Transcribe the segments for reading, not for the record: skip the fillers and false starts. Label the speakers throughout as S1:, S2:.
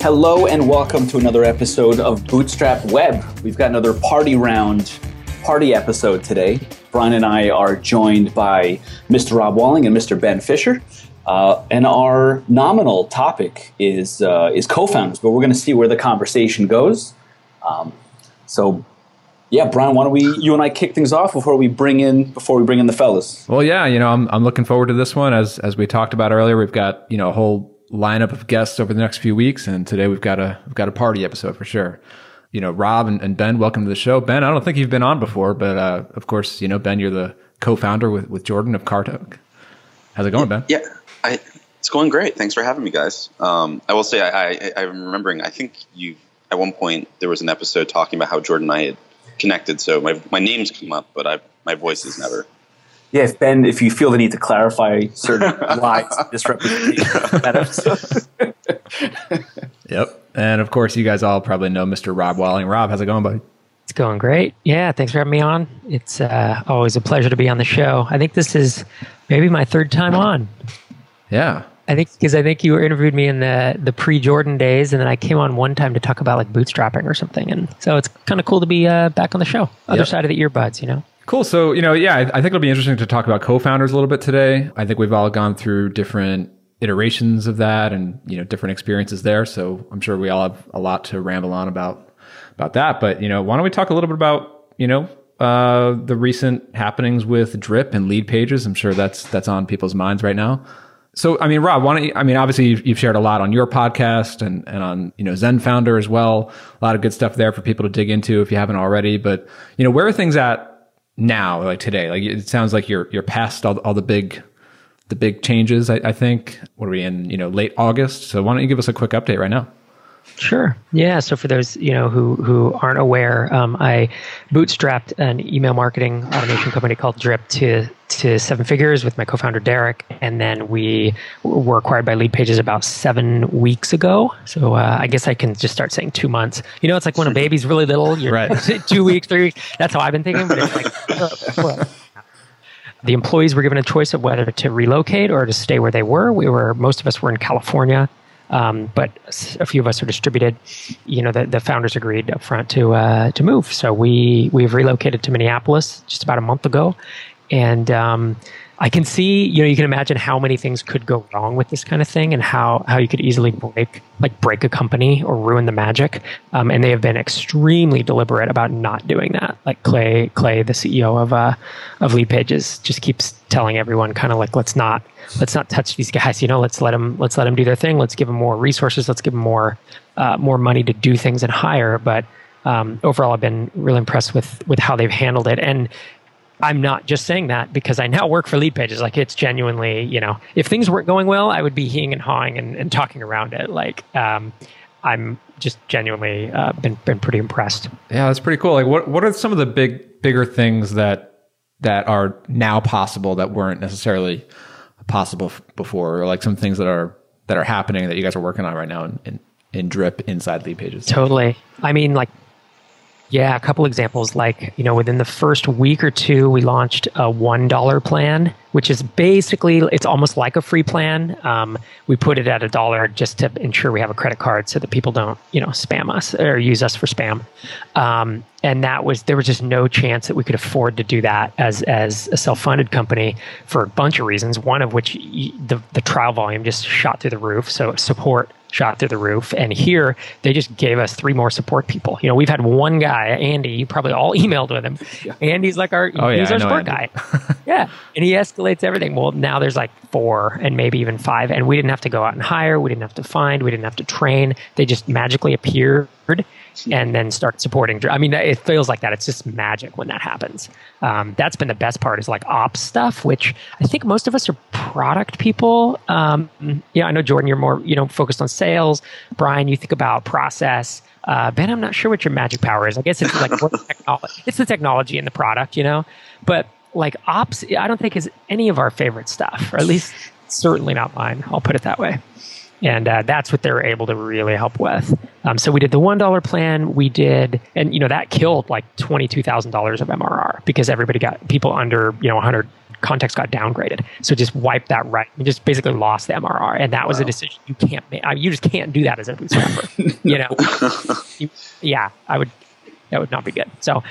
S1: Hello and welcome to another episode of Bootstrap Web. We've got another party episode today. Brian and I are joined by Mr. Rob Walling and Mr. Ben Fisher. And our nominal topic is co-founders, but we're going to see where the conversation goes. Brian, why don't you and I kick things off before we bring in the fellas?
S2: Well, yeah, I'm looking forward to this one. As we talked about earlier, we've got a whole lineup of guests over the next few weeks, and today we've got a party episode for sure. Rob and Ben, welcome to the show. Ben, I don't think you've been on before, but of course, Ben, you're the co-founder with Jordan of Cartalk. How's it going, Ben?
S3: Yeah, it's going great. Thanks for having me, guys. I will say I'm remembering. I think at one point there was an episode talking about how Jordan and I had connected. So my name's come up, but my voice is never.
S1: Yeah, Ben, if you feel the need to clarify certain lies, misrepresentation that episode.
S2: Yep. And of course, you guys all probably know Mr. Rob Walling. Rob, how's it going, buddy?
S4: It's going great. Yeah, thanks for having me on. It's always a pleasure to be on the show. I think this is maybe my third time on.
S2: Yeah.
S4: I think you interviewed me in the pre-Jordan days, and then I came on one time to talk about like bootstrapping or something. And so it's kind of cool to be back on the show, other side of the earbuds,
S2: Cool. So, I think it'll be interesting to talk about co-founders a little bit today. I think we've all gone through different iterations of that and, different experiences there. So I'm sure we all have a lot to ramble on about that. But, why don't we talk a little bit about, the recent happenings with Drip and Lead Pages? I'm sure that's on people's minds right now. So, Rob, obviously you've shared a lot on your podcast and on, Zen Founder as well. A lot of good stuff there for people to dig into if you haven't already. But, where are things at now, like today? Like it sounds like you're past all the big changes, I think. What are we in, late August? So why don't you give us a quick update right now?
S4: Sure. Yeah. So for those, who aren't aware, I bootstrapped an email marketing automation company called Drip to 7 figures with my co-founder Derek, and then we were acquired by Lead Pages about 7 weeks ago. So I guess I can just start saying 2 months. It's like when a baby's really little, you're
S2: right.
S4: 2 weeks, 3 weeks. That's how I've been thinking. But it's like the employees were given a choice of whether to relocate or to stay where they were. Most of us were in California. But a few of us are distributed. The founders agreed up front to move. So we've relocated to Minneapolis just about a month ago. And I can see, you can imagine how many things could go wrong with this kind of thing and how you could easily break a company or ruin the magic. And they have been extremely deliberate about not doing that. Like Clay, the CEO of Lead Pages, just keeps telling everyone kind of like, let's not touch these guys. Let's let them do their thing. Let's give them more resources. Let's give them more money to do things and hire. But overall, I've been really impressed with how they've handled it. And I'm not just saying that because I now work for Lead Pages. Like it's genuinely, if things weren't going well, I would be heeing and hawing and talking around it. Like I'm just genuinely been pretty impressed.
S2: Yeah, that's pretty cool. Like what are some of the bigger things that are now possible that weren't necessarily possible before, or like some things that are happening that you guys are working on right now in Drip inside Lead Pages?
S4: Totally. Yeah, a couple examples. Like, within the first week or two, we launched a $1 plan, which is basically, it's almost like a free plan. We put it at $1 just to ensure we have a credit card so that people don't, spam us or use us for spam. And there was just no chance that we could afford to do that as a self-funded company for a bunch of reasons. One of which the trial volume just shot through the roof. So support shot through the roof. And here they just gave us 3 more support people. We've had one guy, Andy, you probably all emailed with him. Andy's like our support guy. Yeah. And he escalates everything. Well, now there's like 4 and maybe even 5. And we didn't have to go out and hire. We didn't have to find. We didn't have to train. They just magically appeared and then start supporting. It feels like that. It's just magic when that happens. That's been the best part is like ops stuff, which I think most of us are product people. I know Jordan, you're more, focused on sales. Brian, you think about process. Ben, I'm not sure what your magic power is. I guess it's like it's the technology and the product, but like ops, I don't think is any of our favorite stuff, or at least certainly not mine. I'll put it that way. And that's what they were able to really help with. So we did the $1 plan. We did, and that killed like $22,000 of MRR because everybody got people under $100 context got downgraded. So just wipe that right. You just basically lost the MRR. And that was a decision you can't make. I mean, you just can't do that as a bootstrapper. You know? That would not be good. So,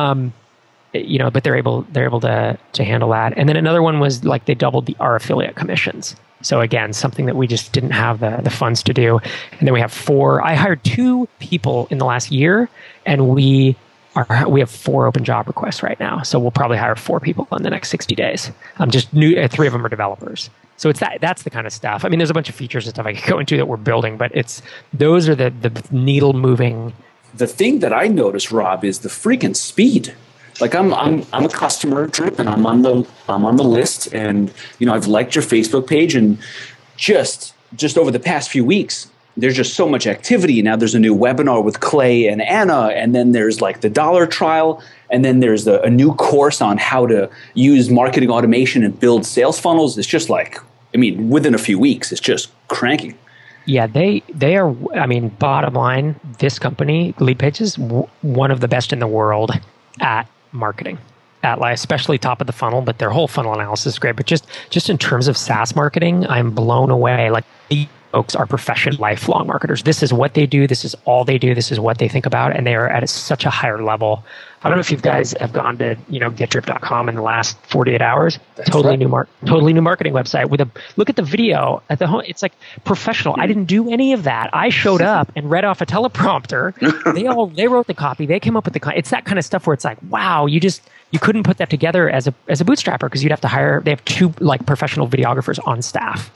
S4: you know, but they're able to handle that. And then another one was like they doubled our affiliate commissions. So again, something that we just didn't have the funds to do. And then we have I hired 2 people in the last year, and we have 4 open job requests right now. So we'll probably hire 4 people in the next 60 days. Just 3 of them are developers. So that's the kind of stuff. I mean, there's a bunch of features and stuff I could go into that we're building, but those are the needle moving.
S1: The thing that I noticed, Rob, is the freaking speed. Like I'm a customer of Drip, and I'm on the list, and you know, I've liked your Facebook page, and just over the past few weeks, there's just so much activity. Now there's a new webinar with Clay and Anna, and then there's like the dollar trial, and then there's a new course on how to use marketing automation and build sales funnels. It's just like, I mean, within a few weeks, it's just cranking.
S4: Yeah, they are. I mean, bottom line, this company, Leadpages, one of the best in the world at marketing, at like especially top of the funnel, but their whole funnel analysis is great. But just in terms of SaaS marketing, I'm blown away. Like, these folks are professional, lifelong marketers. This is what they do. This is all they do. This is what they think about, and they are at such a higher level. I don't know if you guys have gone to getdrip.com in the last 48 hours.
S1: That's
S4: totally
S1: right.
S4: Totally new marketing website with look at the video at the home. It's like professional. I didn't do any of that. I showed up and read off a teleprompter. They wrote the copy. They came up with it's that kind of stuff where it's like, wow, you couldn't put that together as a bootstrapper, because you'd have to hire. They have 2 like professional videographers on staff.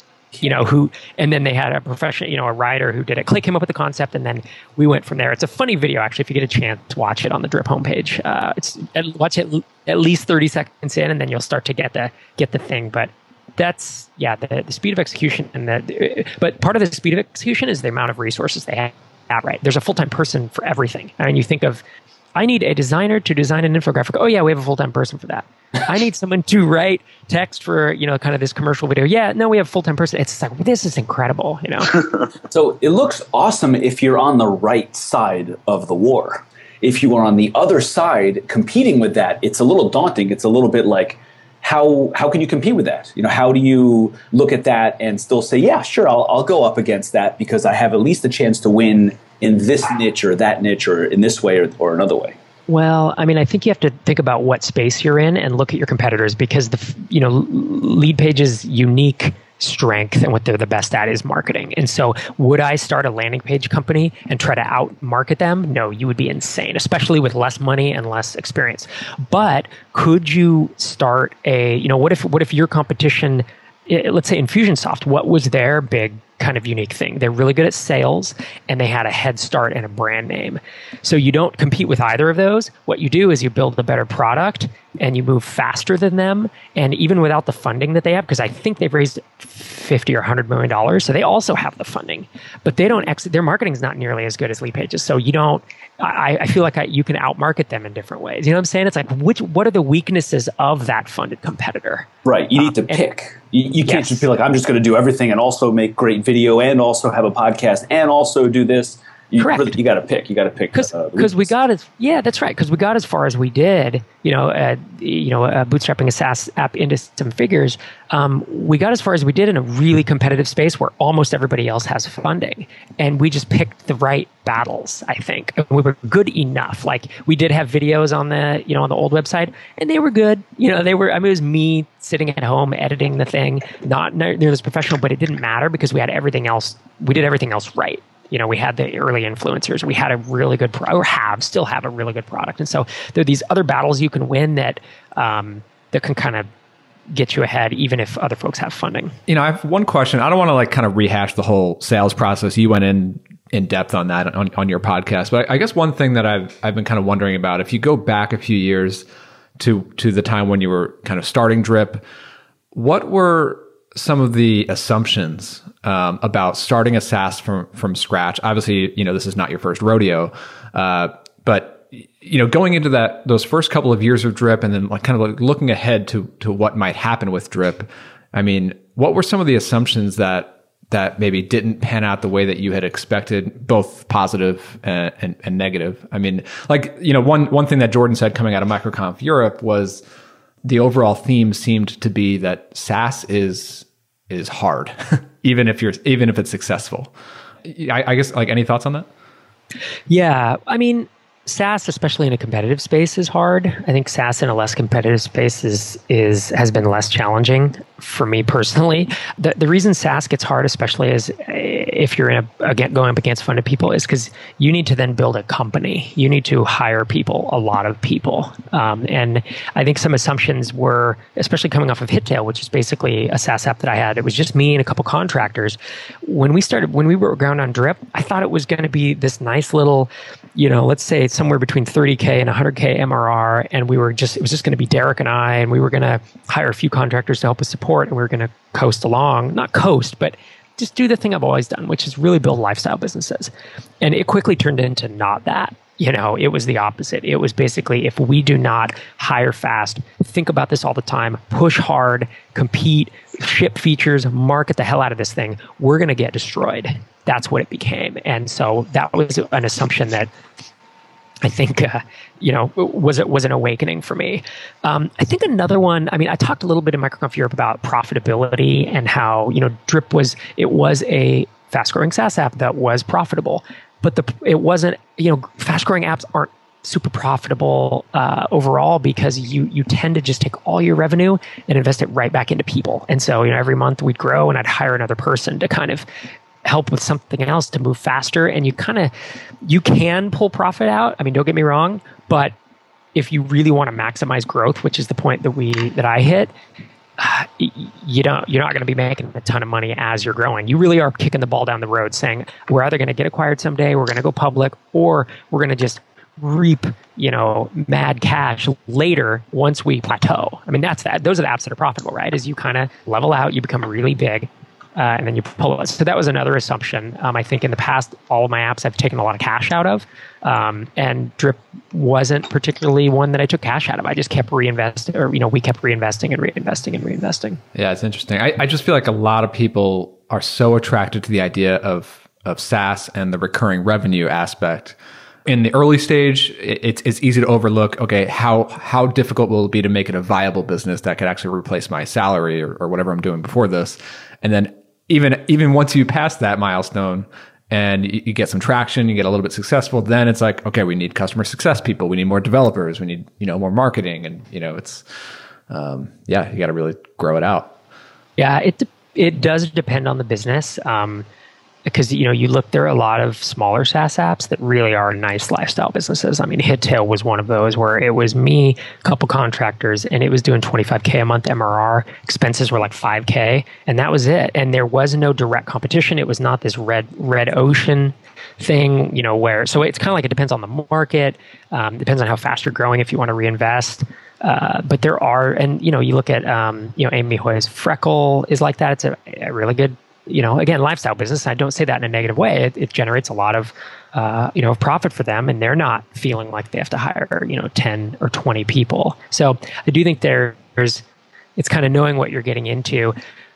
S4: And then they had a professional, a writer who did it. Clay came up with the concept, and then we went from there. It's a funny video, actually. If you get a chance, watch it on the Drip homepage. Watch it at least 30 seconds in, and then you'll start to get the thing. But that's the speed of execution, but part of the speed of execution is the amount of resources they have. Right, there's a full-time person for everything. I mean, you think of, I need a designer to design an infographic. Oh yeah, we have a full-time person for that. I need someone to write text for, kind of this commercial video. Yeah, no, we have a full-time person. It's like, this is incredible,
S1: So it looks awesome if you're on the right side of the war. If you are on the other side competing with that, it's a little daunting. It's a little bit like, how can you compete with that? How do you look at that and still say, yeah, sure, I'll go up against that because I have at least a chance to win in this niche or that niche or in this way or another way?
S4: Well, I mean, I think you have to think about what space you're in and look at your competitors, because Leadpages' unique strength and what they're the best at is marketing. And so would I start a landing page company and try to out-market them? No, you would be insane, especially with less money and less experience. But could you start what if your competition, let's say Infusionsoft, what was their big kind of unique thing? They're really good at sales, and they had a head start and a brand name. So you don't compete with either of those. What you do is you build a better product and you move faster than them. And even without the funding that they have, because I think they've raised $50 or $100 million, so they also have the funding, but they don't their marketing is not nearly as good as Leadpages. So you don't, I feel like you can outmarket them in different ways. You know what I'm saying? It's like, what are the weaknesses of that funded competitor?
S1: Right. You need to pick. You can't just be like, I'm just going to do everything and also make great video and also have a podcast and also do this.
S4: Correct.
S1: You got to pick. You got to pick.
S4: Because we got that's right. Because we got as far as we did. Bootstrapping a SaaS app into some figures. We got as far as we did in a really competitive space where almost everybody else has funding, and we just picked the right battles. I think, and we were good enough. Like, we did have videos on the on the old website, and they were good. They were. I mean, it was me sitting at home editing the thing, not nearly as professional, but it didn't matter because we had everything else. We did everything else right. We had the early influencers. We had a really good still have a really good product. And so there are these other battles you can win that can kind of get you ahead, even if other folks have funding.
S2: I have one question. I don't want to kind of rehash the whole sales process. You went in depth on that on your podcast. But I guess one thing that I've been kind of wondering about, if you go back a few years to the time when you were kind of starting Drip, what were some of the assumptions about starting a SaaS from scratch? Obviously, this is not your first rodeo, but going into those first couple of years of Drip, and then looking ahead to what might happen with Drip. I mean, what were some of the assumptions that maybe didn't pan out the way that you had expected, both positive and negative? I mean, one thing that Jordan said coming out of MicroConf Europe was the overall theme seemed to be that SaaS is hard, even if it's successful. I guess, like, any thoughts on that?
S4: Yeah, I mean, SaaS, especially in a competitive space, is hard. I think SaaS in a less competitive space has been less challenging for me personally. The reason SaaS gets hard, especially is if you're going up against funded people, is because you need to then build a company. You need to hire people, a lot of people. And I think some assumptions were, especially coming off of Hittail, which is basically a SaaS app that I had. It was just me and a couple contractors. When we were ground on Drip, I thought it was going to be this nice little, let's say it's somewhere between 30K and 100K MRR. And it was just going to be Derek and I, and we were going to hire a few contractors to help us support, and we were going to coast along, not coast, but just do the thing I've always done, which is really build lifestyle businesses. And it quickly turned into not that. It was the opposite. It was basically, if we do not hire fast, think about this all the time, push hard, compete, ship features, market the hell out of this thing, we're going to get destroyed. That's what it became. And so that was an assumption that I think, was an awakening for me. I think another one, I talked a little bit in Microconf Europe about profitability and how, Drip was a fast-growing SaaS app that was profitable. But it wasn't, fast-growing apps aren't super profitable overall, because you tend to just take all your revenue and invest it right back into people. And so, every month we'd grow and I'd hire another person to kind of help with something else to move faster. And you can pull profit out. Don't get me wrong, but if you really want to maximize growth, which is the point that I hit, you're not going to be making a ton of money as you're growing. You really are kicking the ball down the road, saying we're either going to get acquired someday, we're going to go public, or we're going to just reap, mad cash later once we plateau. That's that. Those are the apps that are profitable, right? As you kind of level out, you become really big. And then you pull it. So that was another assumption. I think in the past, all of my apps I've taken a lot of cash out of. And Drip wasn't particularly one that I took cash out of. I just kept reinvesting, or, we kept reinvesting and reinvesting and reinvesting.
S2: Yeah, it's interesting. I just feel like a lot of people are so attracted to the idea of SaaS and the recurring revenue aspect. In the early stage, it's easy to overlook, okay, how difficult will it be to make it a viable business that could actually replace my salary or whatever I'm doing before this. And then even once you pass that milestone and you get some traction, you get a little bit successful, then it's like, okay, we need customer success people, we need more developers, we need, more marketing. And, it's, you got to really grow it out.
S4: Yeah, it does depend on the business. Because, there are a lot of smaller SaaS apps that really are nice lifestyle businesses. Hittail was one of those where it was me, a couple contractors, and it was doing 25K a month MRR. Expenses were like 5K, and that was it. And there was no direct competition. It was not this red ocean thing, so it's kind of like it depends on the market, depends on how fast you're growing if you want to reinvest. But there are, and, you look at, Amy Hoy's Freckle is like that. It's a really good, again, lifestyle business. I don't say that in a negative way. It generates a lot of, profit for them, and they're not feeling like they have to hire, 10 or 20 people. So I do think it's kind of knowing what you're getting into,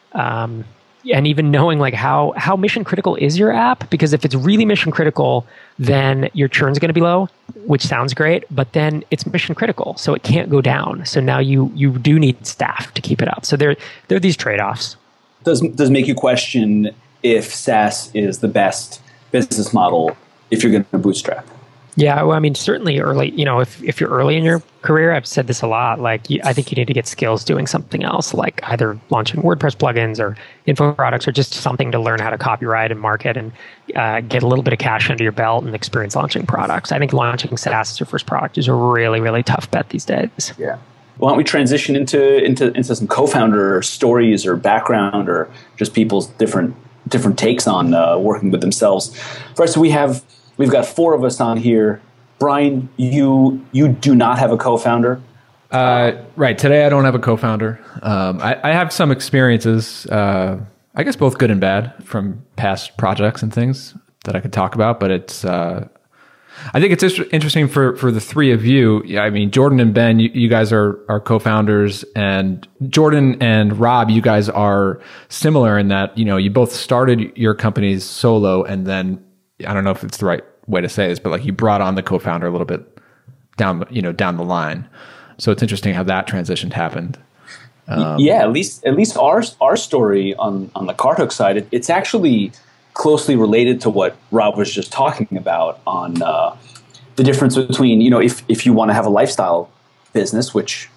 S4: and even knowing like how mission critical is your app. Because if it's really mission critical, then your churn's going to be low, which sounds great, but then it's mission critical, so it can't go down. So now you do need staff to keep it up. So there are these trade-offs.
S1: Does make you question if SaaS is the best business model if you're going to bootstrap?
S4: Yeah, well, certainly early, if you're early in your career, I've said this a lot, like I think you need to get skills doing something else, like either launching WordPress plugins or info products, or just something to learn how to copyright and market and get a little bit of cash under your belt and experience launching products. I think launching SaaS as your first product is a really, really tough bet these days.
S1: Yeah. Why don't we transition into some co-founder stories or background, or just people's different takes on working with themselves. First, we've got four of us on here. Brian, you do not have a co-founder.
S2: Right. Today I don't have a co-founder. I have some experiences, I guess both good and bad, from past projects and things that I could talk about, but it's I think it's interesting for the three of you. Jordan and Ben, you guys are co-founders, and Jordan and Rob, you guys are similar in that, you both started your companies solo, and then, I don't know if it's the right way to say this, but like you brought on the co-founder a little bit down the line. So it's interesting how that transition happened.
S1: Yeah, at least our story on the CartHook side, it's actually closely related to what Rob was just talking about on the difference between, if you want to have a lifestyle business, which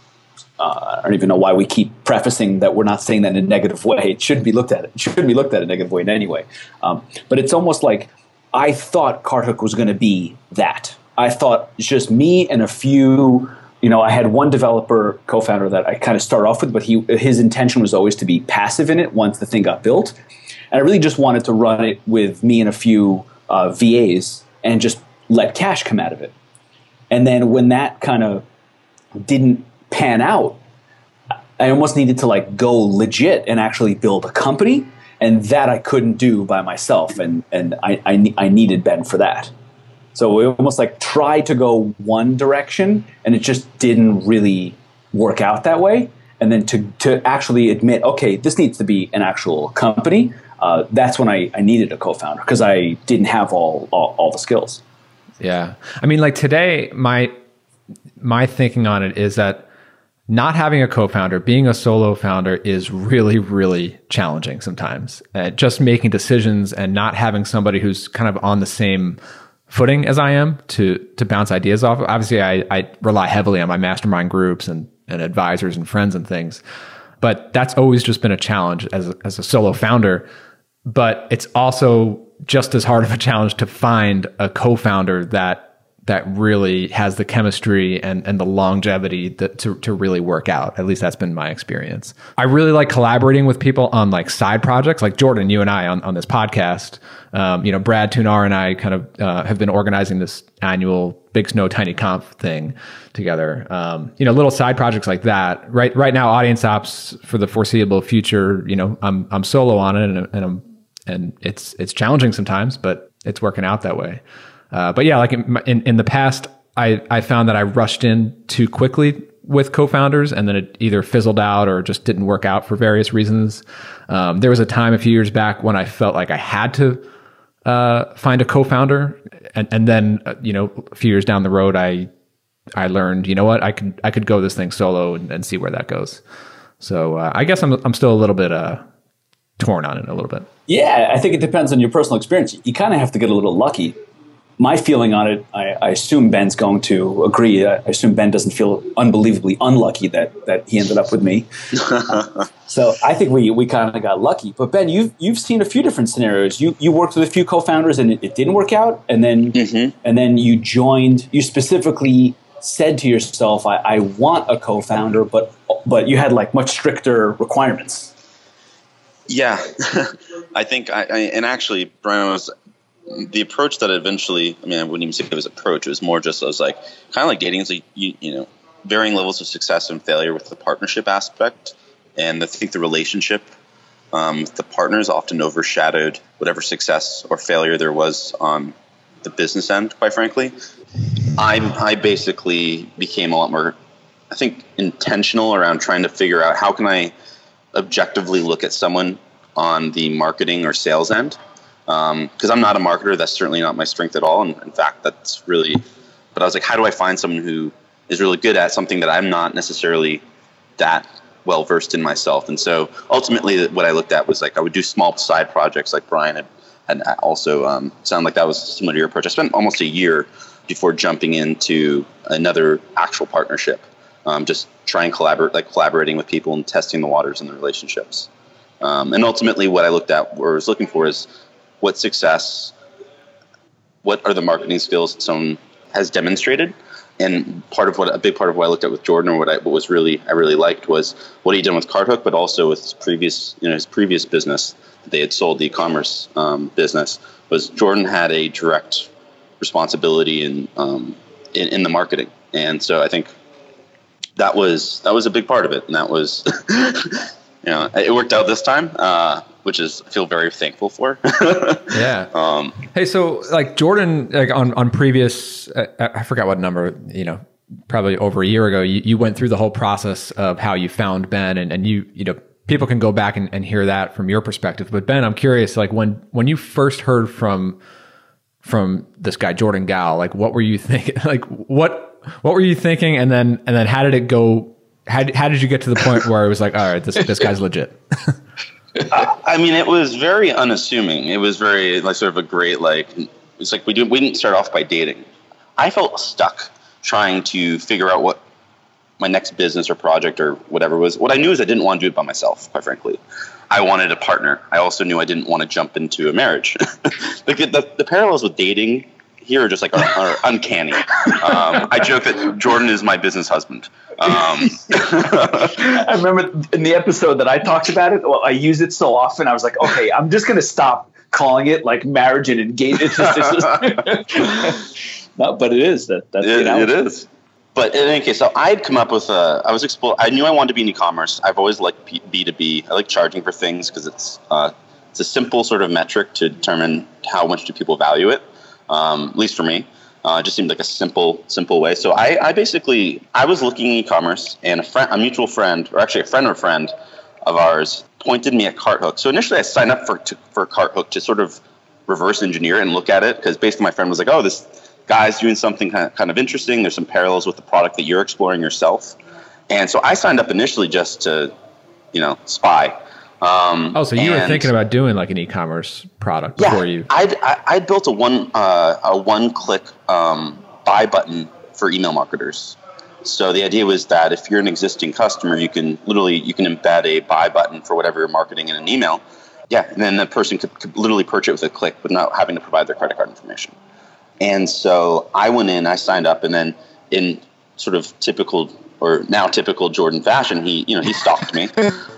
S1: I don't even know why we keep prefacing that we're not saying that in a negative way. It shouldn't be looked at. It shouldn't be looked at a negative way in any way. But it's almost like I thought CartHook was going to be that. I thought it's just me and a few. I had one developer co-founder that I kind of start off with, but his intention was always to be passive in it once the thing got built. And I really just wanted to run it with me and a few VAs and just let cash come out of it. And then when that kind of didn't pan out, I almost needed to go legit and actually build a company. And that I couldn't do by myself. And I needed Ben for that. So we almost tried to go one direction, and it just didn't really work out that way. And then to actually admit, okay, this needs to be an actual company, that's when I needed a co-founder, because I didn't have all the skills.
S2: Yeah. I mean, today, my thinking on it is that not having a co-founder, being a solo founder is really, really challenging sometimes. Just making decisions and not having somebody who's kind of on the same footing as I am to bounce ideas off. Obviously, I rely heavily on my mastermind groups and advisors and friends and things, but that's always just been a challenge as a solo founder. But it's also just as hard of a challenge to find a co-founder that really has the chemistry and the longevity to really work out. At least that's been my experience. I really like collaborating with people on side projects, like Jordan, you and I on this podcast. Brad Tunar and I kind of have been organizing this annual Big Snow Tiny Conf thing together. Little side projects like that. Right now, Audience Ops for the foreseeable future. I'm solo on it, and it's challenging sometimes, but it's working out that way. But yeah, in the past, I found that I rushed in too quickly with co-founders, and then it either fizzled out or just didn't work out for various reasons. There was a time a few years back when I felt like I had to find a co-founder, and then a few years down the road, I learned, I could go this thing solo and see where that goes. So I guess I'm still a little bit torn on it a little bit.
S1: Yeah, I think it depends on your personal experience. You kind of have to get a little lucky. My feeling on it, I assume Ben's going to agree. I assume Ben doesn't feel unbelievably unlucky that he ended up with me. So I think we kind of got lucky. But Ben, you've seen a few different scenarios. You worked with a few co-founders and it didn't work out, and then and then you joined. You specifically said to yourself, "I want a co-founder," but you had much stricter requirements.
S3: Yeah, I think and actually, Brian, was the approach that eventually, I wouldn't even say it was approach. It was more just, I was kind of like dating. It's varying levels of success and failure with the partnership aspect. And I think the relationship with the partners often overshadowed whatever success or failure there was on the business end, quite frankly. I basically became a lot more, I think, intentional around trying to figure out how can I objectively look at someone on the marketing or sales end. Because I'm not a marketer. That's certainly not my strength at all. And in fact, that's really, but I was like, how do I find someone who is really good at something that I'm not necessarily that well versed in myself? And so ultimately what I looked at was I would do small side projects like Brian had also sound like that was similar to your approach. I spent almost a year before jumping into another actual partnership, just trying collaborating with people and testing the waters and the relationships. And ultimately what I looked at or was looking for is, what are the marketing skills that someone has demonstrated? And a big part of what I looked at with Jordan, or what I really liked, was what he did with CartHook, but also with his previous business that they had sold, the e-commerce business, was Jordan had a direct responsibility in the marketing. And so I think that was a big part of it. And that was, it worked out this time. Which I feel very thankful for.
S2: Yeah. Hey, so Jordan, on previous, I forgot what number, probably over a year ago, you went through the whole process of how you found Ben, and you people can go back and hear that from your perspective. But Ben, I'm curious, when you first heard from this guy, Jordan Gal, what were you thinking? what were you thinking? And then how did it go? How did you get to the point where it was like, all right, this guy's legit?
S3: I mean, it was very unassuming. It was very like sort of a great it's like we didn't start off by dating. I felt stuck trying to figure out what my next business or project or whatever was. What I knew is I didn't want to do it by myself, quite frankly. I wanted a partner. I also knew I didn't want to jump into a marriage. Like the parallels with dating here are just like are uncanny. I joke that Jordan is my business husband.
S1: I remember in the episode that I talked about it, well, I use it so often, I was like, okay, I'm just going to stop calling it like marriage and engagement. No, but it is. It
S3: is. But in any case, so I'd come up with I knew I wanted to be in e-commerce. I've always liked B2B. I like charging for things because it's a simple sort of metric to determine how much do people value it. At least for me, it just seemed like a simple way. So I was looking at e-commerce, and a mutual friend, or actually a friend of a friend of ours, pointed me at CartHook. So initially I signed up for CartHook to sort of reverse engineer and look at it, because basically my friend was like, oh, this guy's doing something kind of interesting. There's some parallels with the product that you're exploring yourself. And so I signed up initially just to, spy.
S2: So you were thinking about doing like an e-commerce product before you?
S3: I'd built a one-click buy button for email marketers. So the idea was that if you're an existing customer, you can embed a buy button for whatever you're marketing in an email. Yeah, and then the person could literally purchase it with a click without having to provide their credit card information. And so I went in, I signed up, and then in sort of typical Jordan fashion, he stalked me.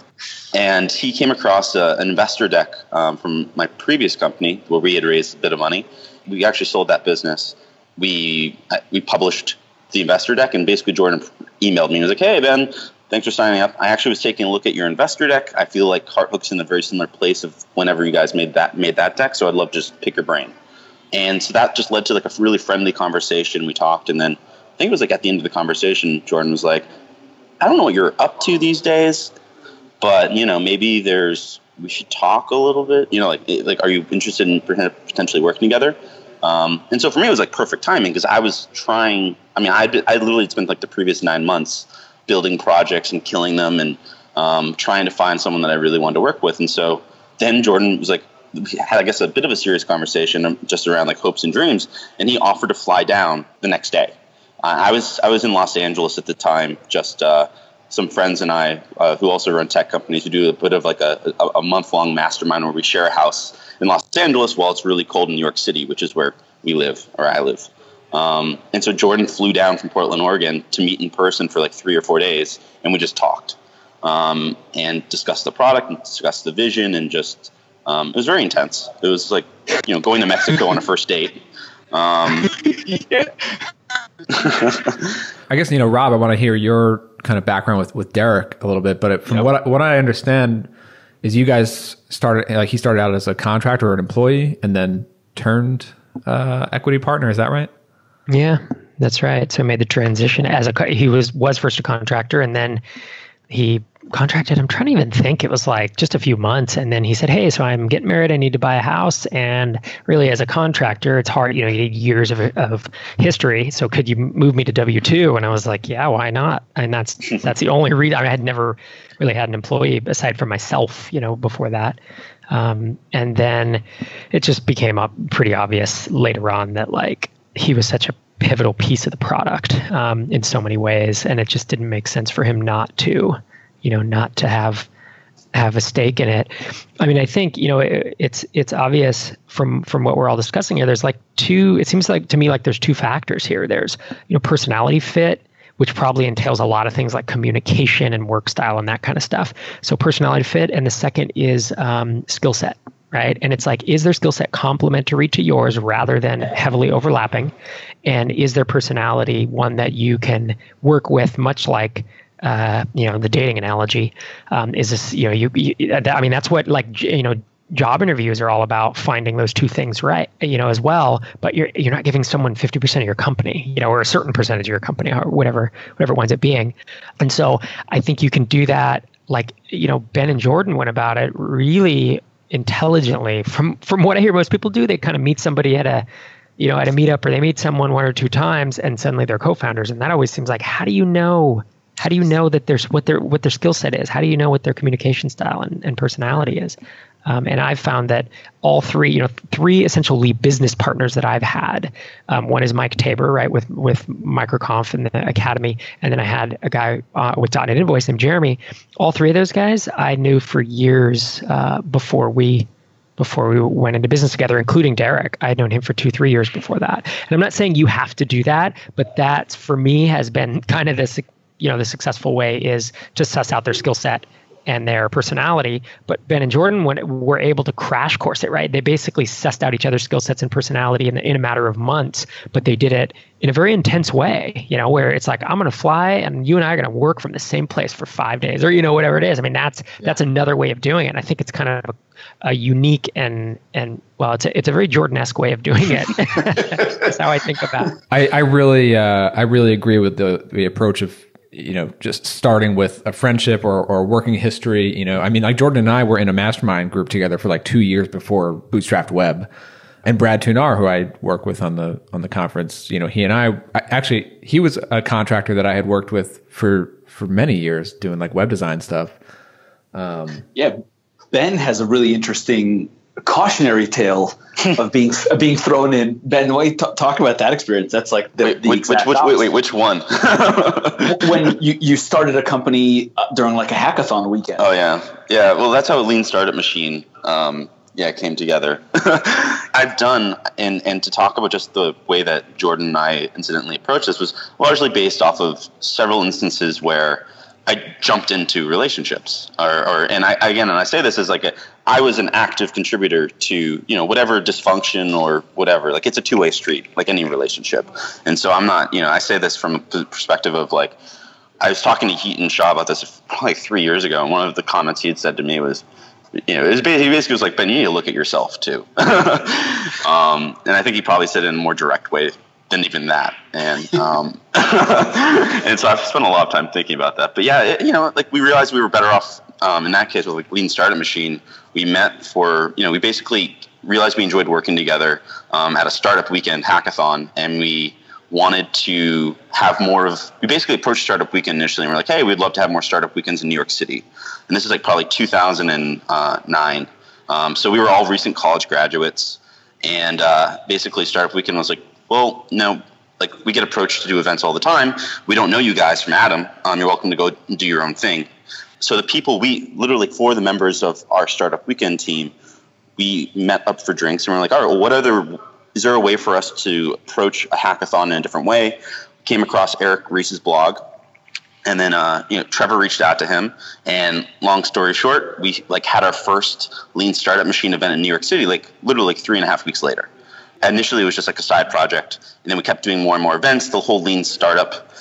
S3: And he came across an investor deck from my previous company where we had raised a bit of money. We actually sold that business. We published the investor deck, and basically Jordan emailed me and was like, hey, Ben, thanks for signing up. I actually was taking a look at your investor deck. I feel like CartHook's in a very similar place of whenever you guys made that deck, so I'd love to just pick your brain. And so that just led to like a really friendly conversation. We talked, and then I think it was like at the end of the conversation, Jordan was like, I don't know what you're up to these days, but maybe we should talk a little bit. Like are you interested in potentially working together? And so for me, it was like perfect timing, because I was trying. I mean, I literally spent like the previous 9 months building projects and killing them, and trying to find someone that I really wanted to work with. And so then Jordan was like, we had, I guess, a bit of a serious conversation just around like hopes and dreams, and he offered to fly down the next day. I was in Los Angeles at the time, just some friends and I who also run tech companies, who do a bit of like a month-long mastermind where we share a house in Los Angeles while it's really cold in New York City, which is where we live, or I live. And so Jordan flew down from Portland, Oregon to meet in person for like 3 or 4 days, and we just talked and discussed the product and discussed the vision, and just it was very intense. It was like going to Mexico on a first date.
S2: I guess, Rob, I want to hear your kind of background with Derek a little bit, but from what I understand is you guys he started out as a contractor or an employee and then turned equity partner. Is that right?
S4: Yeah, that's right. So I made the transition he was first a contractor, and then he contracted. I'm trying to even think. It was like just a few months, and then he said, "Hey, so I'm getting married. I need to buy a house." And really, as a contractor, it's hard. You need years of history. So could you move me to W-2? And I was like, "Yeah, why not?" And that's the only reason. I had never really had an employee aside from myself, before that. And then it just became pretty obvious later on that like he was such a pivotal piece of the product in so many ways, and it just didn't make sense for him not to have a stake in it. I mean, I think it's obvious from what we're all discussing here. There's like it seems like to me like there's two factors here. There's personality fit, which probably entails a lot of things like communication and work style and that kind of stuff. So personality fit, and the second is skill set. Right. And it's like, is their skill set complementary to yours rather than heavily overlapping? And is their personality one that you can work with, much like, the dating analogy? Is this, I mean, that's what job interviews are all about, finding those two things right, as well. But you're not giving someone 50% of your company, or a certain percentage of your company, or whatever it winds up being. And so I think you can do that. Like, Ben and Jordan went about it really intelligently. From what I hear most people do, they kind of meet somebody at a at a meetup, or they meet someone one or two times and suddenly they're co-founders. And that always seems like, how do you know that there's what their skill set is? How do you know what their communication style and personality is? And I've found that all three, three essentially business partners that I've had. One is Mike Tabor, right, with MicroConf and the Academy, and then I had a guy with .NET Invoice named Jeremy. All three of those guys I knew for years before we went into business together, including Derek. I had known him for 2-3 years before that. And I'm not saying you have to do that, but that for me has been kind of the successful way is to suss out their skill set and their personality. But Ben and Jordan were able to crash course it, right? They basically sussed out each other's skill sets and personality in a matter of months, but they did it in a very intense way, where it's like, I'm going to fly and you and I are going to work from the same place for 5 days, or, whatever it is. I mean, that's another way of doing it. And I think it's kind of a unique and well, it's a very Jordan-esque way of doing it. That's how I think about it.
S2: I really agree with the approach of, just starting with a friendship or working history. Like Jordan and I were in a mastermind group together for like 2 years before Bootstrapped Web. And Brad Tunar, who I work with on the conference, he and I actually, he was a contractor that I had worked with for many years doing like web design stuff.
S1: Ben has a really interesting cautionary tale of being thrown in. Ben, why talk about that experience? That's like
S3: which one?
S1: When you started a company during like a hackathon weekend.
S3: Oh yeah. Well, that's how Lean Startup Machine came together. I've done and to talk about just the way that Jordan and I incidentally approached this was largely based off of several instances where I jumped into relationships, and I say this as like I was an active contributor to whatever dysfunction or whatever. Like it's a two-way street, like any relationship. And so I'm not I say this from the perspective of like I was talking to Hiten Shah about this probably like 3 years ago, and one of the comments he had said to me was, he basically was like, Ben, you need to look at yourself too. And I think he probably said it in a more direct way than even that. And and so I've spent a lot of time thinking about that. But yeah, like we realized we were better off in that case with like Lean Startup Machine. We met for, we basically realized we enjoyed working together at a startup weekend hackathon, and we wanted to have more of, we basically approached Startup Weekend initially and we're like, hey, we'd love to have more startup weekends in New York City. And this is like probably 2009. So we were all recent college graduates, and basically Startup Weekend was like, well, no, like we get approached to do events all the time. We don't know you guys from Adam. You're welcome to go and do your own thing. So the people, we literally, for the members of our Startup Weekend team, we met up for drinks and we're like, all right, well, is there a way for us to approach a hackathon in a different way? Came across Eric Ries's blog, and then Trevor reached out to him, and long story short, we like had our first Lean Startup Machine event in New York City, like literally 3.5 weeks later. Initially, it was just like a side project, and then we kept doing more and more events. The whole Lean Startup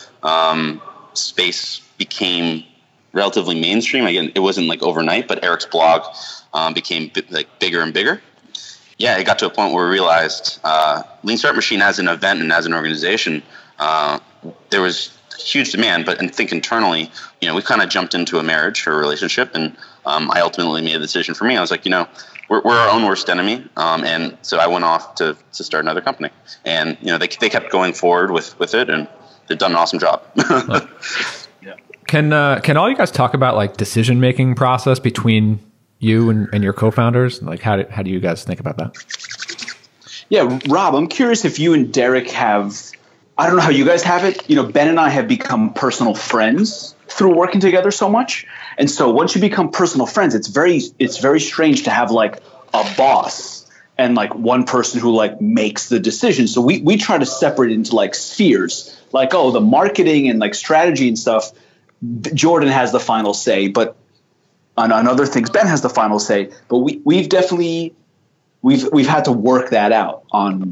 S3: space became relatively mainstream. Again, it wasn't like overnight, but Eric's blog became like bigger and bigger. Yeah, it got to a point where we realized Lean Startup Machine as an event and as an organization, there was huge demand. But I think internally, we kind of jumped into a marriage or a relationship, and I ultimately made a decision for me. I was like, we're our own worst enemy, and so I went off to start another company. And they kept going forward with it, and they've done an awesome job.
S2: Yeah. Can all you guys talk about like decision making process between you and your co-founders? Like how do you guys think about that?
S1: Yeah, Rob, I'm curious if you and Derek have, I don't know how you guys have it. Ben and I have become personal friends through working together so much. And so once you become personal friends, it's very strange to have like a boss and like one person who like makes the decision. So we try to separate into like spheres, like, the marketing and like strategy and stuff, Jordan has the final say, but on other things, Ben has the final say. But we've definitely had to work that out on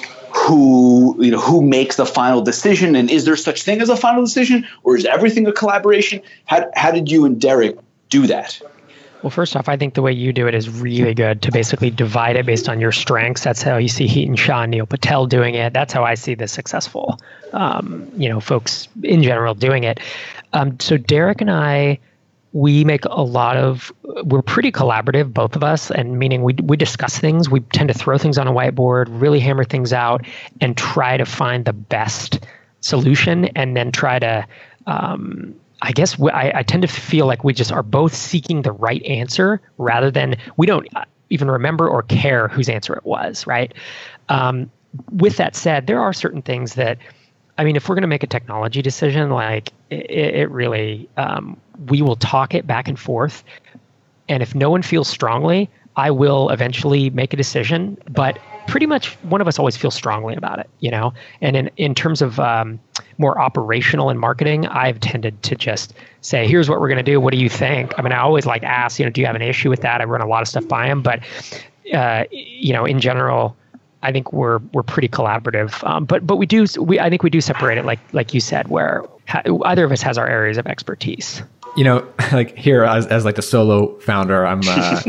S1: who makes the final decision, and is there such thing as a final decision, or is everything a collaboration? How did you and Derek do that?
S4: Well, first off, I think the way you do it is really good, to basically divide it based on your strengths. That's how you see Hiten Shah and Neil Patel doing it. That's how I see the successful, folks in general doing it. So Derek and I we make we're pretty collaborative, both of us, and meaning we discuss things. We tend to throw things on a whiteboard, really hammer things out, and try to find the best solution, and then try to, I guess I tend to feel like we just are both seeking the right answer rather than we don't even remember or care whose answer it was, right? With that said, there are certain things that, I mean, if we're going to make a technology decision, like it really, we will talk it back and forth. And if no one feels strongly, I will eventually make a decision. But pretty much one of us always feels strongly about it, you know? And in terms of more operational and marketing, I've tended to just say, here's what we're going to do. What do you think? I mean, I always like ask, do you have an issue with that? I run a lot of stuff by them. But, in general, I think we're pretty collaborative, but I think we do separate it like you said, where either of us has our areas of expertise.
S2: Like here as like the solo founder, I'm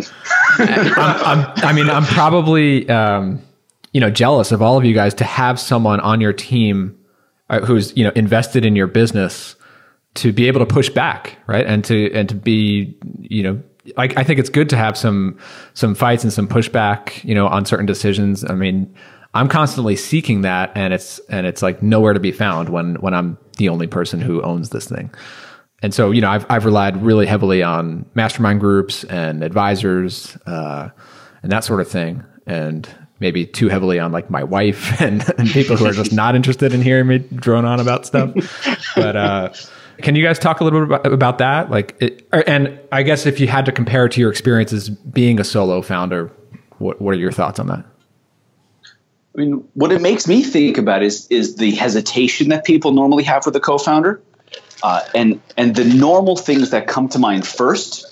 S2: probably jealous of all of you guys to have someone on your team who's invested in your business to be able to push back, right, and to be I think it's good to have some fights and some pushback, on certain decisions. I mean, I'm constantly seeking that, and it's like nowhere to be found when I'm the only person who owns this thing. And so, I've relied really heavily on mastermind groups and advisors, and that sort of thing, and maybe too heavily on like my wife and people who are just not interested in hearing me drone on about stuff. But can you guys talk a little bit about that? And I guess if you had to compare it to your experiences being a solo founder, what are your thoughts on that?
S1: I mean, what it makes me think about is the hesitation that people normally have with a co-founder, and the normal things that come to mind first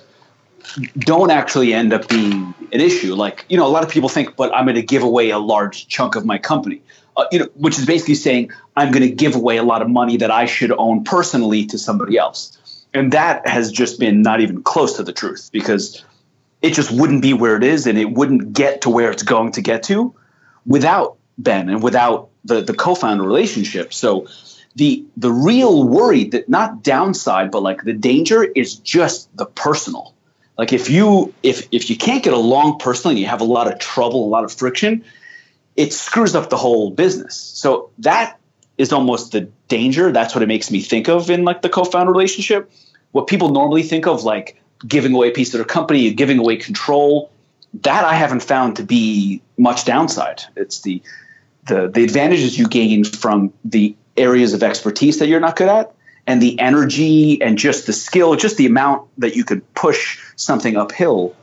S1: don't actually end up being an issue. Like, a lot of people think, but I'm going to give away a large chunk of my company. Which is basically saying I'm going to give away a lot of money that I should own personally to somebody else. And that has just been not even close to the truth, because it just wouldn't be where it is, and it wouldn't get to where it's going to get to without Ben and without the co-founder relationship. So the real worry, that not downside, but like the danger, is just the personal. Like if you can't get along personally, you have a lot of trouble, a lot of friction, it screws up the whole business. So that is almost the danger. That's what it makes me think of in like the co-founder relationship. What people normally think of, like giving away a piece of their company, giving away control, that I haven't found to be much downside. It's the advantages you gain from the areas of expertise that you're not good at, and the energy and just the skill, just the amount that you could push something uphill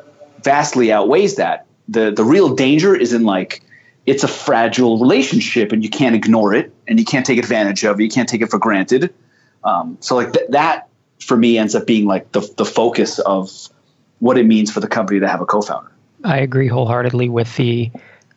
S1: vastly outweighs that. The real danger is in like, it's a fragile relationship, and you can't ignore it, and you can't take advantage of it. You can't take it for granted. So like that for me ends up being like the focus of what it means for the company to have a co-founder.
S4: I agree wholeheartedly with the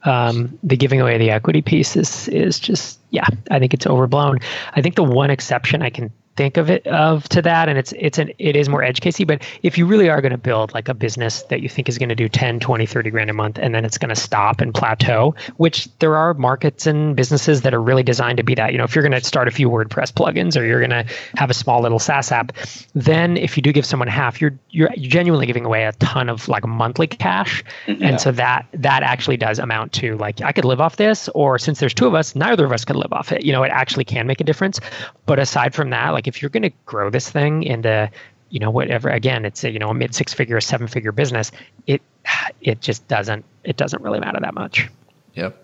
S4: giving away the equity piece is just, I think it's overblown. I think the one exception I can think of to that, and it is more edge casey, but if you really are going to build like a business that you think is going to do 10, 20, 30 grand a month, and then it's going to stop and plateau, which there are markets and businesses that are really designed to be that. If you're going to start a few WordPress plugins, or you're going to have a small little SaaS app, then if you do give someone half, you're genuinely giving away a ton of like monthly cash. Mm-hmm. And so that actually does amount to like, I could live off this, or since there's two of us, neither of us could live off it. It actually can make a difference. But aside from that, like if you're going to grow this thing into, whatever, again, it's a mid 6-figure, 7-figure business, it just doesn't really matter that much.
S2: Yep.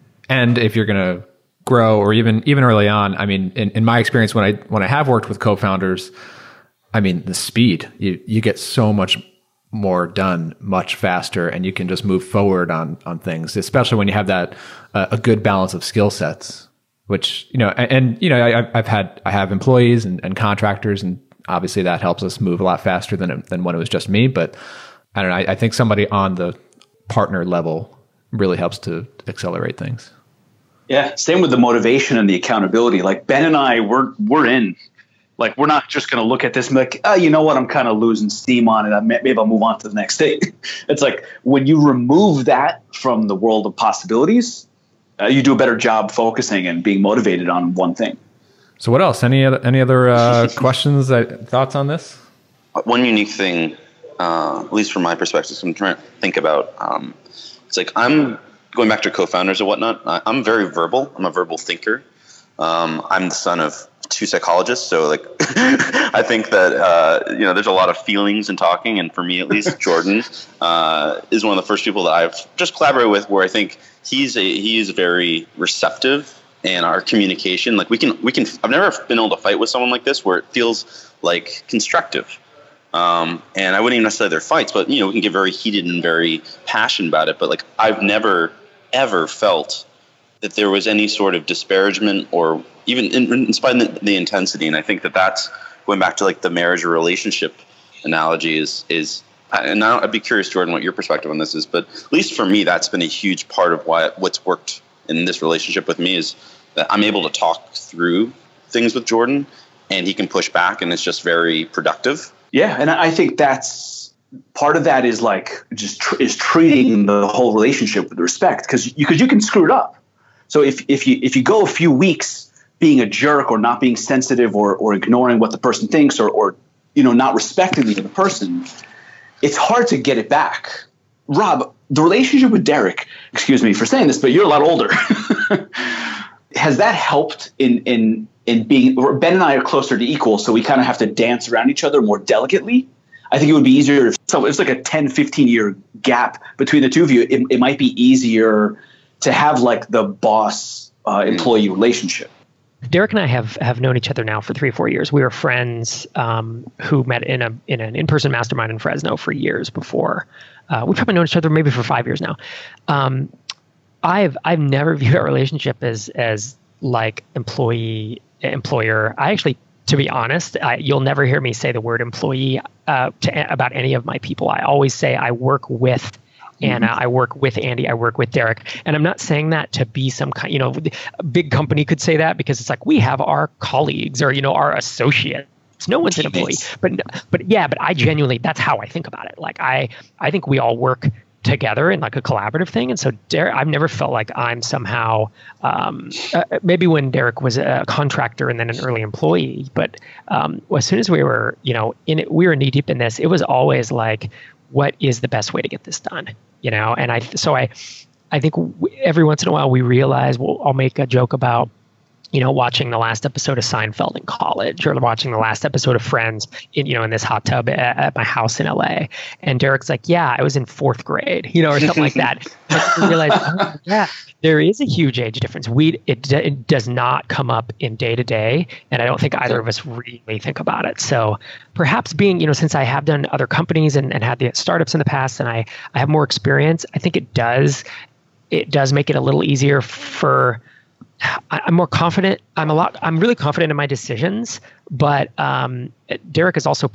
S2: And if you're going to grow, or even early on, I mean, in my experience, when I have worked with co-founders, I mean, the speed, you get so much more done much faster, and you can just move forward on things, especially when you have that a good balance of skill sets. Which, I have employees and contractors, and obviously that helps us move a lot faster than when it was just me. But I don't know, I think somebody on the partner level really helps to accelerate things.
S1: Yeah, same with the motivation and the accountability. Like Ben and I, we're in. Like, we're not just going to look at this and be like, oh, you know what, I'm kind of losing steam on it. Maybe I'll move on to the next thing. It's like when you remove that from the world of possibilities, you do a better job focusing and being motivated on one thing.
S2: So what else? Any other questions, thoughts on this?
S3: one unique thing, at least from my perspective, so I'm trying to think about. It's like I'm going back to co-founders and whatnot. I'm very verbal. I'm a verbal thinker. I'm the son of two psychologists, so like I think that there's a lot of feelings in talking, and for me at least, Jordan is one of the first people that I've just collaborated with where I think he is very receptive, and our communication, like we can. I've never been able to fight with someone like this where it feels like constructive. And I wouldn't even necessarily their fights, but we can get very heated and very passionate about it. But like I've never ever felt that there was any sort of disparagement or even in spite of the intensity. And I think that that's going back to like the marriage or relationship analogy is, and I'd be curious, Jordan, what your perspective on this is, but at least for me, that's been a huge part of what's worked in this relationship with me is that I'm able to talk through things with Jordan and he can push back and it's just very productive.
S1: Yeah. And I think that's part of that is like just is treating the whole relationship with respect because you can screw it up. So if you go a few weeks being a jerk or not being sensitive or ignoring what the person thinks or not respecting the other person, it's hard to get it back. Rob, the relationship with Derek, excuse me for saying this, but you're a lot older. Has that helped in being, Ben and I are closer to equal, so we kind of have to dance around each other more delicately. I think it would be easier if it's like a 10, 15 year gap between the two of you. It might be easier to have like the boss employee relationship.
S4: Derek and I have known each other now for 3 or 4 years. We were friends who met in an in-person mastermind in Fresno for years before. We've probably known each other maybe for 5 years now. I've never viewed our relationship as like employer. I actually, to be honest, you'll never hear me say the word employee about any of my people. I always say I work with Anna, I work with Andy, I work with Derek. And I'm not saying that to be some kind, a big company could say that because it's like we have our colleagues or, our associates. No one's an employee. But I genuinely, that's how I think about it. Like I think we all work together in like a collaborative thing. And so Derek, I've never felt like I'm somehow, maybe when Derek was a contractor and then an early employee, but as soon as we were, we were knee deep in this, it was always like, what is the best way to get this done? And I think every once in a while we realize, I'll make a joke about, watching the last episode of Seinfeld in college or watching the last episode of Friends in this hot tub at my house in LA. And Derek's like, yeah, I was in 4th grade, or something like that. And we realize, there is a huge age difference. It does not come up in day to day. And I don't think either of us really think about it. So perhaps being, since I have done other companies and had the startups in the past and I have more experience, I think it does make it a little easier for, I'm more confident. I'm really confident in my decisions, but Derek is also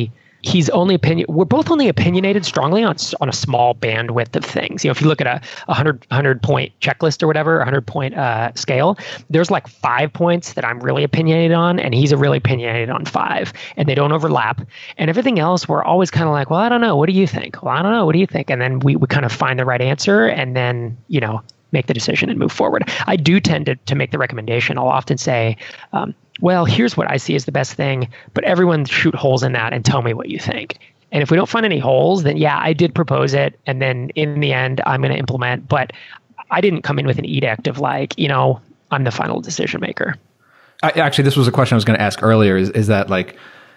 S4: we're both only opinionated strongly on a small bandwidth of things. If you look at a 100 point checklist or whatever, 100 point scale, there's like 5 points that I'm really opinionated on, and he's really opinionated on 5, and they don't overlap. And everything else, we're always kind of like, well, I don't know. What do you think? Well, I don't know. What do you think? And then we kind of find the right answer, and then, make the decision and move forward. I do tend to make the recommendation. I'll often say, well, here's what I see as the best thing, but everyone shoot holes in that and tell me what you think. And if we don't find any holes, then I did propose it. And then in the end, I'm going to implement, but I didn't come in with an edict of like, I'm the final decision maker.
S2: Actually, this was a question I was going to ask earlier is that like,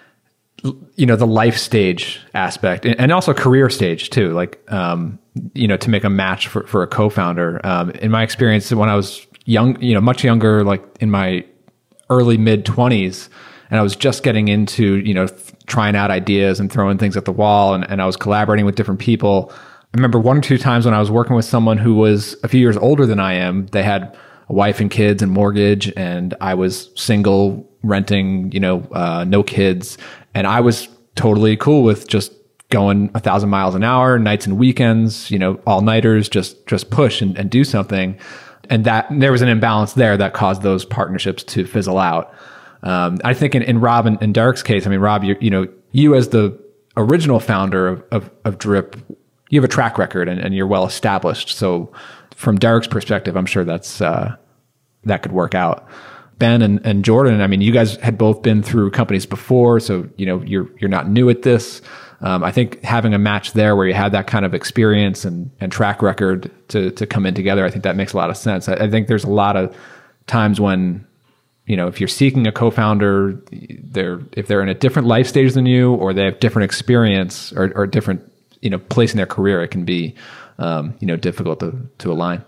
S2: the life stage aspect and also career stage too, like, to make a match for a co-founder. In my experience, when I was young, much younger, like in my early mid 20s, and I was just getting into, trying out ideas and throwing things at the wall, and I was collaborating with different people. I remember 1 or 2 times when I was working with someone who was a few years older than I am. They had a wife and kids and mortgage, and I was single, renting, no kids. And I was totally cool with just going 1,000 miles an hour, nights and weekends, all nighters, just push and do something. And there was an imbalance there that caused those partnerships to fizzle out. I think in Rob and Derek's case, I mean, Rob, you as the original founder of Drip, you have a track record and you're well established. So from Derek's perspective, I'm sure that could work out. Ben and Jordan, I mean, you guys had both been through companies before, so you're not new at this. I think having a match there where you had that kind of experience and track record to come in together, I think that makes a lot of sense. I think there's a lot of times when, if you're seeking a co-founder, if they're in a different life stage than you, or they have different experience or different, place in their career, it can be, difficult to align.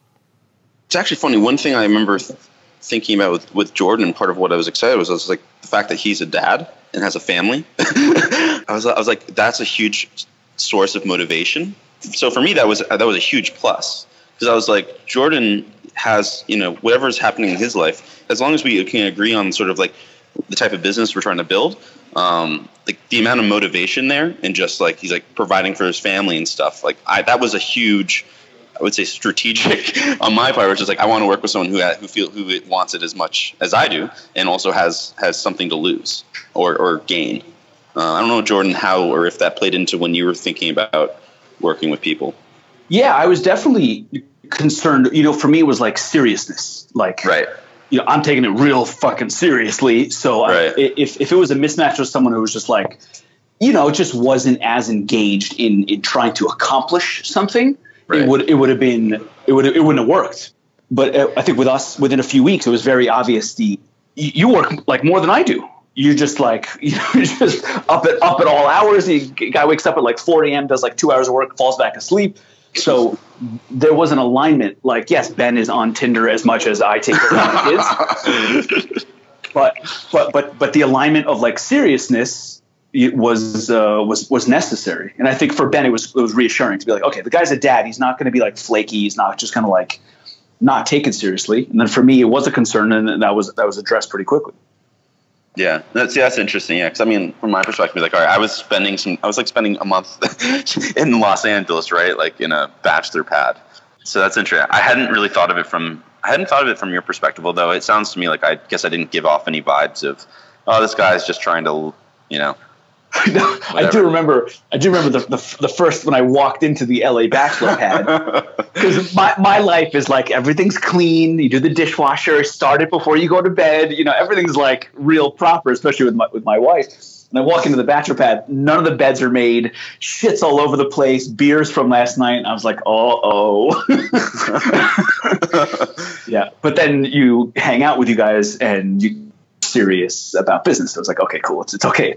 S3: It's actually funny. One thing I remember thinking about with Jordan, and part of what I was excited was like the fact that he's a dad and has a family. I was like, that's a huge source of motivation. So for me, that was a huge plus, because I was like, Jordan has, whatever's happening in his life, as long as we can agree on sort of like the type of business we're trying to build, like the amount of motivation there, and just like he's like providing for his family and stuff. Like that was a huge, I would say, strategic on my part, which is like, I want to work with someone who wants it as much as I do, and also has something to lose or gain. I don't know, Jordan, how or if that played into when you were thinking about working with people.
S1: Yeah, I was definitely concerned. For me, it was like seriousness. Like,
S3: right.
S1: I'm taking it real fucking seriously. So
S3: right.
S1: If it was a mismatch with someone who was just like, just wasn't as engaged in trying to accomplish something, right, it wouldn't have worked. But I think with us, within a few weeks, it was very obvious. You work like more than I do. You're just like, you're just up at all hours. The guy wakes up at like 4 a.m., does like 2 hours of work, falls back asleep. So there was an alignment. Like, yes, Ben is on Tinder as much as I take care of my kids. But the alignment of like seriousness, it was necessary. And I think for Ben, it was reassuring to be like, okay, the guy's a dad. He's not going to be like flaky. He's not just kind of like not taken seriously. And then for me, it was a concern, and that was addressed pretty quickly.
S3: Yeah, that's interesting. Yeah, because I mean, from my perspective, like, all right, I was spending a month in Los Angeles, right, like in a bachelor pad. So that's interesting. I hadn't thought of it from your perspective, although it sounds to me like I guess I didn't give off any vibes of, oh, this guy's just trying to,
S1: I do remember the first when I walked into the LA bachelor pad, because my life is like everything's clean. You do the dishwasher, start it before you go to bed. Everything's like real proper, especially with my wife. And I walk into the bachelor pad, none of the beds are made, shit's all over the place, beers from last night. And I was like, oh. Yeah, but then you hang out with you guys and you serious about business. So it's like, okay, cool. It's okay.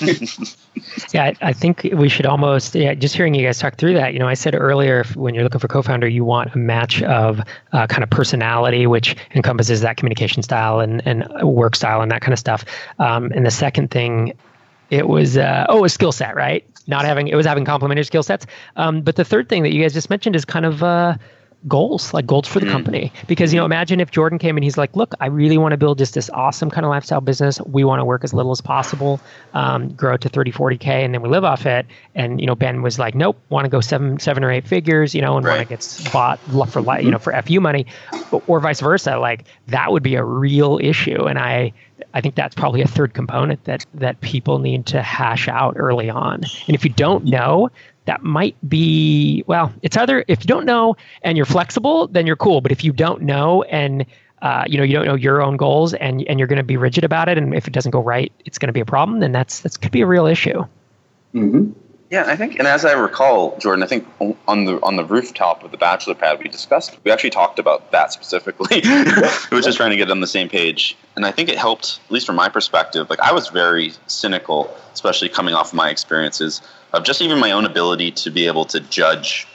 S4: Yeah, I think we should almost, just hearing you guys talk through that, I said earlier, when you're looking for co-founder, you want a match of kind of personality, which encompasses that communication style and work style and that kind of stuff. And the second thing, it was, a skill set, right? It was having complementary skill sets. But the third thing that you guys just mentioned is kind of, goals for the company. Because, imagine if Jordan came and he's like, look, I really want to build just this awesome kind of lifestyle business. We want to work as little as possible, grow it to 30, 40K, and then we live off it. And, Ben was like, nope, want to go seven or eight figures, and right, when it gets bought for for FU money, or vice versa. Like, that would be a real issue. And I think that's probably a third component that people need to hash out early on. And if you don't know, that might be, well, it's either if you don't know and you're flexible, then you're cool. But if you don't know and you don't know your own goals and you're going to be rigid about it, and if it doesn't go right, it's going to be a problem, then that's could be a real issue.
S3: Mm-hmm. Yeah, I think, and as I recall, Jordan, I think on the rooftop of the bachelor pad we actually talked about that specifically. It was just trying to get on the same page, and I think it helped, at least from my perspective. Like, I was very cynical, especially coming off of my experiences of just even my own ability to be able to judge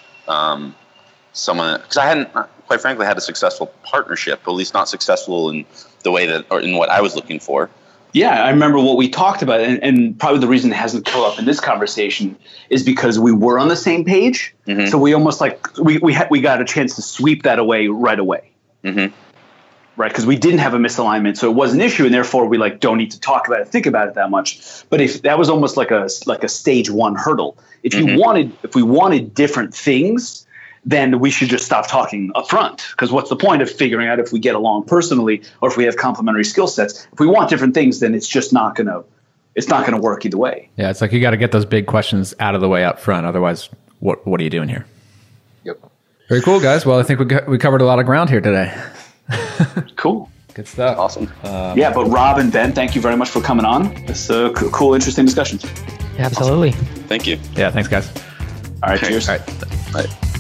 S3: someone, because I hadn't, quite frankly, had a successful partnership, at least not successful in the way that, or in what I was looking for.
S1: Yeah, I remember what we talked about, and probably the reason it hasn't come up in this conversation is because we were on the same page. Mm-hmm. So we almost like we got a chance to sweep that away right away,
S3: mm-hmm,
S1: right? Because we didn't have a misalignment, so it was an issue, and therefore we don't need to talk about it, think about it that much. But if that was almost like a stage one hurdle, if we wanted different things, then we should just stop talking up front. Because what's the point of figuring out if we get along personally or if we have complementary skill sets? If we want different things, then it's just not going to work either way.
S2: Yeah, it's like you got to get those big questions out of the way up front. Otherwise, what are you doing here?
S1: Yep.
S2: Very cool, guys. Well, I think we covered a lot of ground here today.
S1: Cool.
S2: Good stuff.
S3: Awesome.
S1: Yeah, but Rob and Ben, thank you very much for coming on. It's a cool, interesting discussion.
S4: Absolutely.
S3: Thank you.
S2: Yeah, thanks, guys.
S1: All right, cheers.
S2: All right.
S3: Bye.